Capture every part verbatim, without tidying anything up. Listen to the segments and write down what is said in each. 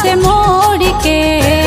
सबसे मोड़ के।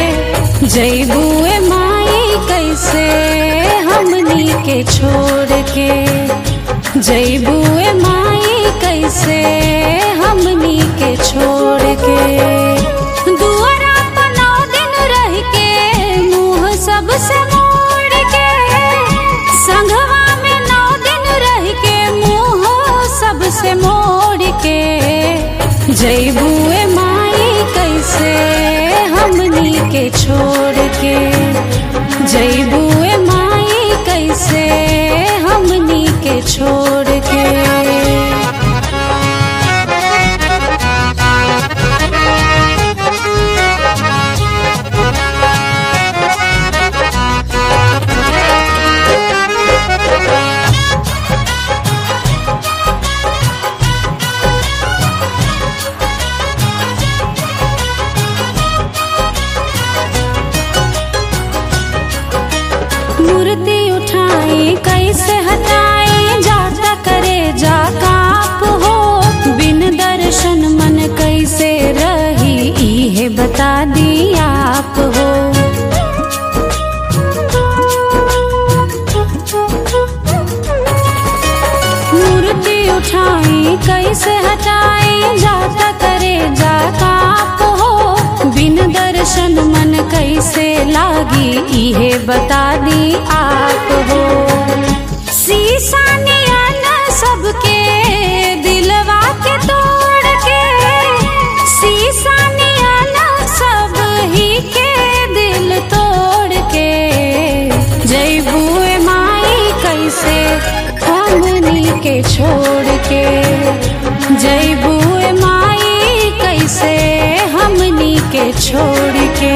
जइबुए माई कैसे हमनी के छोड़ के। जइबुए माई कैसे हमनी के छोड़ के। दुआरा पर नौ दिन रह के मुँह सबसे मोड़ के। संघवा में नौ दिन रह के मुँह सबसे मोड़ के। जइबुए माई कैसे हमनी के छोड़ के। जइबुए माई कैसे हमनी के छोड़ के। मूर्ति उठाई कैसे हटाई जाता करे जा काप हो। बिन दर्शन मन कैसे रही इहे बता दी आप हो। मूर्ति उठाई कैसे हटाई जाता करे जा काप हो। बिन दर्शन मन कैसे लागी इहे बता दी आप हो। शीशा नियन सबके दिलवा के तोड़ के। शीशा नियन सब ही के दिल तोड़ के। जइबुए माई कैसे हमनी के छोड़ के। जइबुए माई कैसे हमनी के छोड़ के।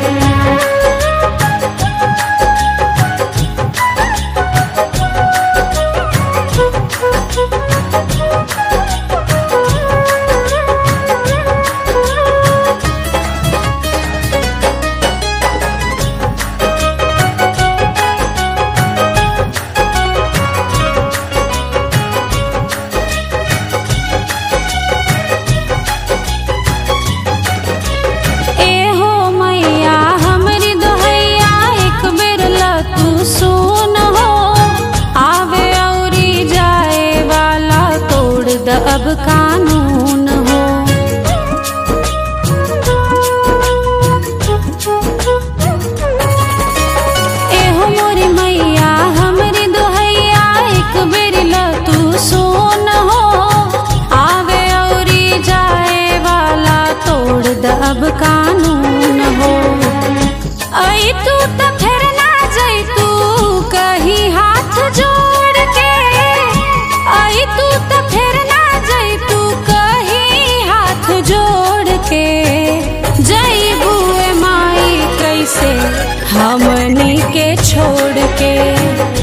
अब कानून हो। एहो मोरी मैया हमरी दोहैया एक बेर ल तू सुन हो। आवे औरी जाए वाला तोड़ द अब कानून हो। आई तू तो फिर ना जई तू कहीं हाथ जोड़ के। आई तू तो फिर ना तू कहीं हाथ जोड़ के। जइबुए माई कैसे हमनी के छोड़ के।